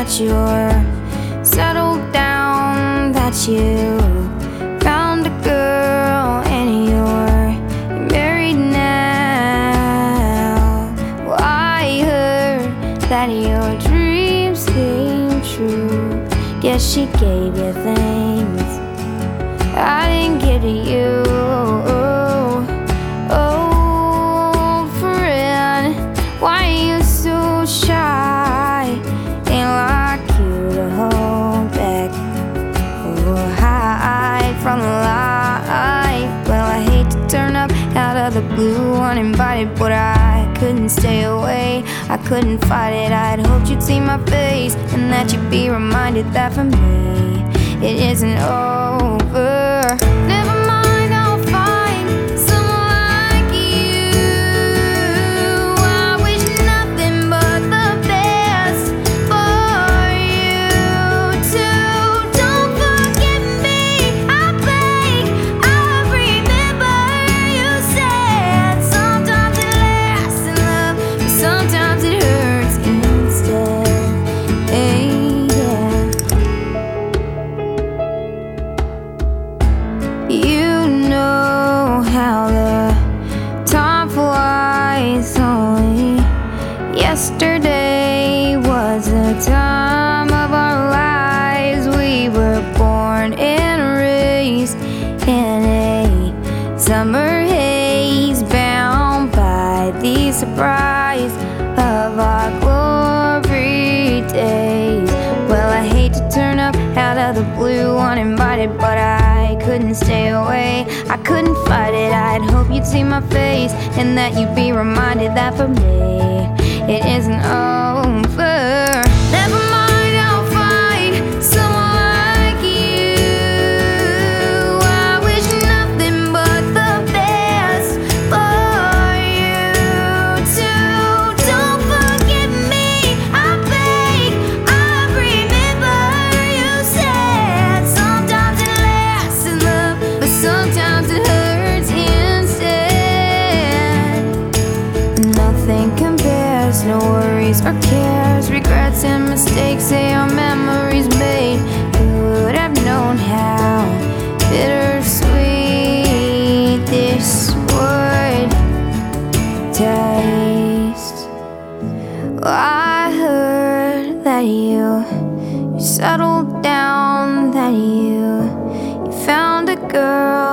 that you're settled down, that you found a girl and you're married now. Well, I heard that your dreams came true. Guess she gave you things I didn't give to you. Old friend, why are you so shy? Ain't like you to hold back or hide from the light. Well, I hate to turn up out of the blue uninvited, but I couldn't stay away, I couldn't fight it. I'd hoped you'd see my face and that you'd be reminded that for me it isn't over. Never mind, I'll find someone like you. I wish nothing but the best for you too. Don't forget me, I beg. I remember you said sometimes it lasts in love, but sometimes it hurts instead. Hey, yeah. You know how the time flies. Only yesterday was the time of our lives. We were born and raised in a summer haze, bound by the surprise of our glory days. Well, I hate to turn up out of the blue uninvited, but I couldn't stay away, I couldn't fight it. I'd hope you'd see my face and that you'd be reminded that for me it isn't over. Never mind, I'll find someone like you. I wish nothing but the best for you too. Don't forget me, I beg. I remember you said sometimes it lasts in love, but sometimes it hurts instead. Nothing compares, no worries or cares, regrets and mistakes say our memories made. Who would have known how bittersweet this would taste? Well, I heard that you settled down, that you found a girl